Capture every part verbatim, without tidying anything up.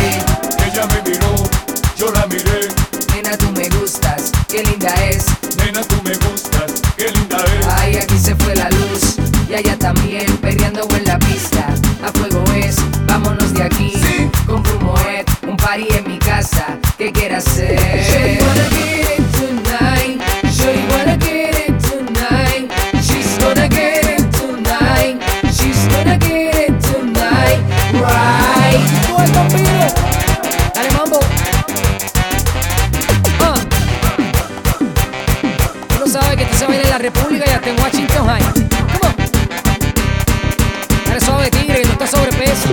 miré, ella me miró, yo la miré. nena tú me gustas, qué linda es. Nena, tú me gustas, qué linda es. Ay, aquí se fue la luz, y allá también, perreando en la pista. A fuego es, vámonos de aquí. Sí. Compro un Moet, un party en mi casa, ¿qué quieres hacer? Sure you wanna get it tonight, sure you wanna get it tonight. She's gonna get it tonight, she's gonna get it tonight, right. Tú el Bambino. Dale, mambo. Ah. Tú no sabes que tú se baila en la República y hasta en Washington High. Come on. Dale suave, tigre, no está sobrepeso.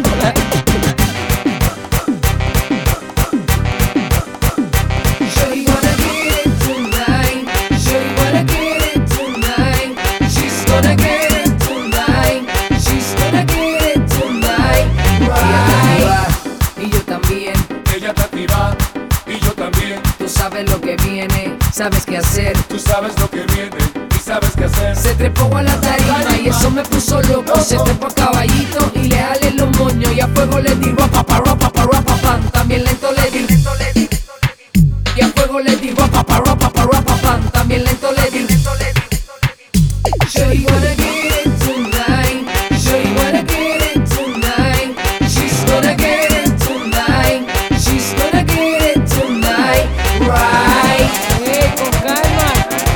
Sure you wanna get it tonight, sure you wanna get it tonight. She's gonna get it tonight, she's gonna get it tonight, right. Y yo también, Ella está activa y yo también. tú sabes lo que viene, sabes qué hacer. Tú sabes lo que viene y sabes qué hacer. Se trepó a la tarima y eso me puso loco. Se trepó a caballito y le jale los moños. Y a fuego le di papá, papá, papá, pam. También lento le di. Y a fuego le di papá, papá, papá, pam. También lento le di. Sure you wanna get it tonight, sure you wanna get it tonight. She's gonna get it tonight, she's gonna get it tonight, right. Ey, con calma.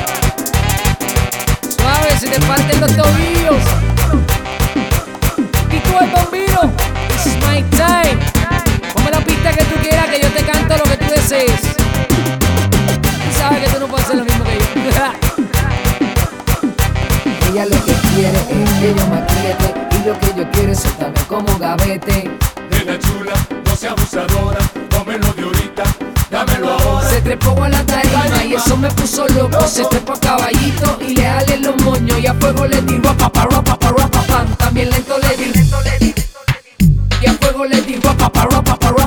Suave, se te parten los tobillos. Y tú el Bambino. This is my time. Ponme la pista que tú quieras, que yo te canto lo que tú desees. Tú sabes que tú no puedes hacer lo mismo que yo. Ella lo que quiere es que yo me apriete, y lo que yo quiero es soltarme como gavete. Nena chula, no sea abusadora. Tómelo de ahorita, dámelo ahora. Se trepó a la tarima y eso me puso loco. Se trepó a caballito y le jale los moños. Y a fuego le di papá, papá, papá, pam. También lento le di. Y a fuego le di papá, papá, papá,